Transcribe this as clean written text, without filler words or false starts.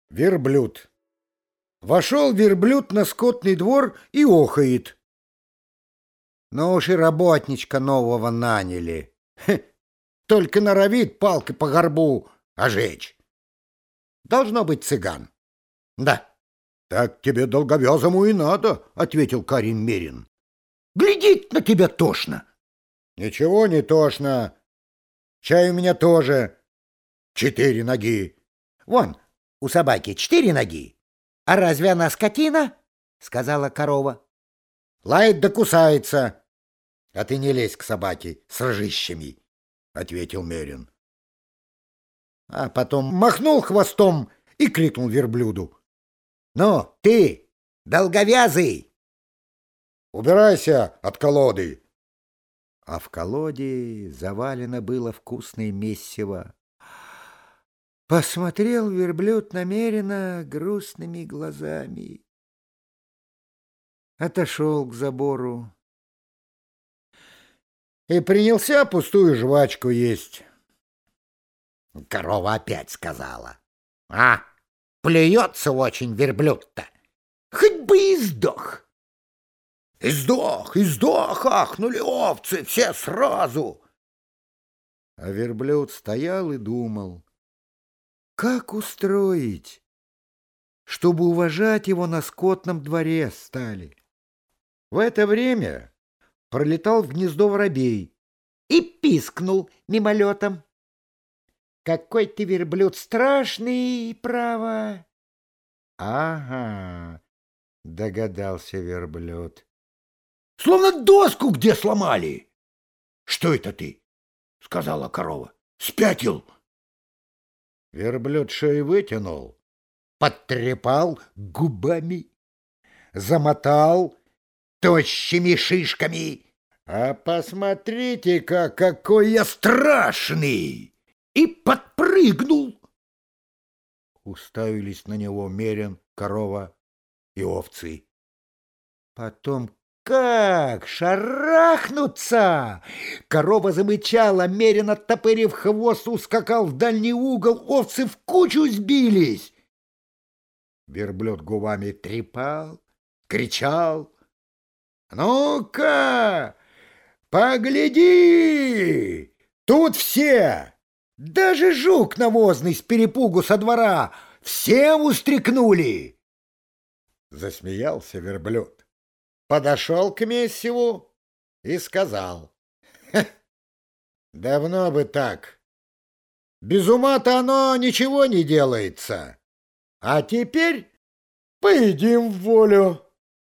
Верблюд. Вошел верблюд на скотный двор и охает. Ну уж и работничка нового наняли. Только норовит палкой по горбу ожечь. Должно быть цыган. Да. Так тебе долговязому и надо, ответил Карин Мерин. Глядеть на тебя тошно. Ничего не тошно. Чай у меня тоже 4 ноги. Вон, у собаки 4 ноги. А разве она скотина? Сказала корова. Лает да кусается. А ты не лезь к собаке с рожищами, ответил Мерин. А потом махнул хвостом и крикнул верблюду. Ну, ты, долговязый, убирайся от колоды. А в колоде завалено было вкусное месиво. Посмотрел верблюд намеренно грустными глазами. Отошел к забору и принялся пустую жвачку есть. Корова опять сказала. А, плюется очень верблюд-то. Хоть бы и сдох. И сдох, ахнули овцы все сразу. А верблюд стоял и думал, как устроить, чтобы уважать его на скотном дворе стали. В это время пролетал в гнездо воробей и пискнул мимолетом. Какой ты, верблюд, страшный, право. Ага, догадался верблюд. Словно доску где сломали. Что это ты? Сказала корова. Спятил. Верблюд шею вытянул, подтрепал губами, замотал тощими шишками. А посмотрите-ка, какой я страшный! И подпрыгнул. Уставились на него Мерин, корова и овцы. Потом как шарахнуться! Корова замычала, Мерин, оттопырив хвост, ускакал в дальний угол, овцы в кучу сбились. Верблюд губами трепал, кричал. Ну-ка, погляди! Тут все! Даже жук навозный с перепугу со двора всем устрекнули. Засмеялся верблюд, подошел к месиву и сказал. Давно бы так. Без ума-то оно ничего не делается. А теперь поедим в волю.